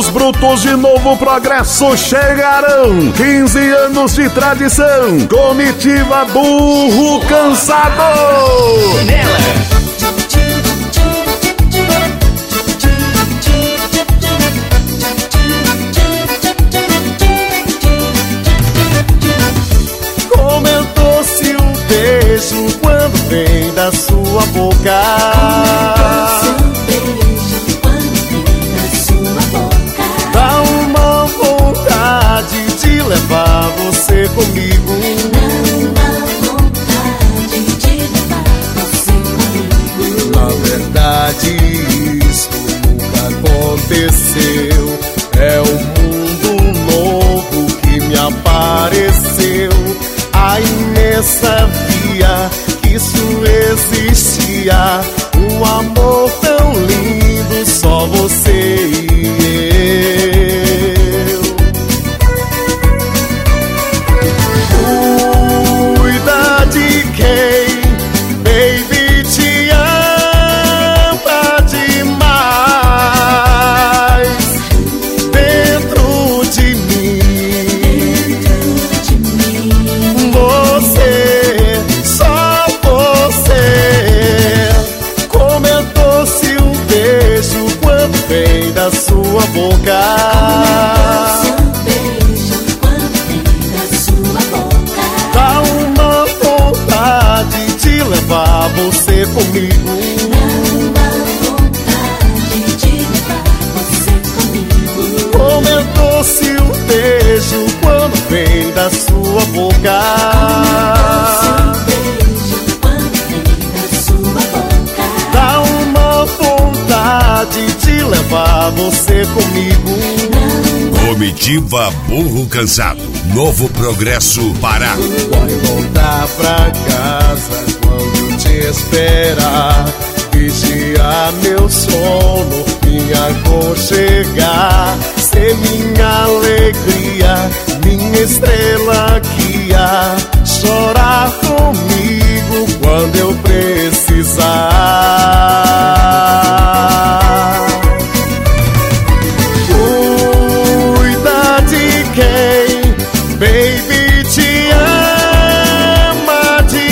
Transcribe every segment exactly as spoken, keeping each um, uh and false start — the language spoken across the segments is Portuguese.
brutos de Novo Progresso chegarão. quinze anos de tradição. Comitiva Burro Cansado. Comentou-se um beijo quando vem da sua boca. Dá uma vontade de levar você comigo. Na verdade, isso nunca aconteceu. É um mundo novo que me apareceu. Ai, nem sabia que isso existia. Um amor tão lindo, só você e eu. Cuida de quem, baby, te ama demais. Dentro de mim, você, só você. Comentou-se um beijo quando vem da sua boca. Dá uma vontade de levar você comigo. Comentou-se um beijo quando vem da sua boca. Dá uma vontade de levar você comigo. Comitiva Burro Cansado, Novo Progresso, Pará. Vai voltar pra casa quando te esperar. Vigiar meu sono, me aconchegar. Ser minha alegria, minha estrela guia. Chorar comigo quando eu precisar. Cuida de quem, baby, te ama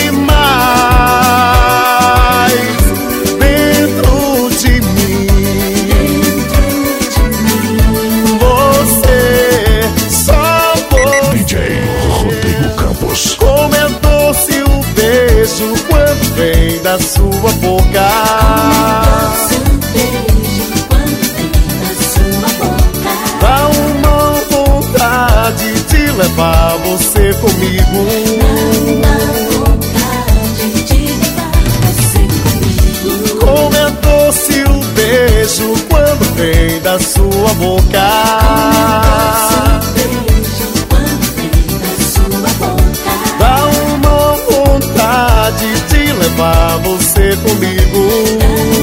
demais. Dentro de mim, você, só você. D J Rodrigo Campos. Comentou-se um beijo quando vem da sua boca. Dá uma vontade de levar você comigo. Comentou-se um beijo quando vem da sua boca. Dá uma vontade de levar você comigo.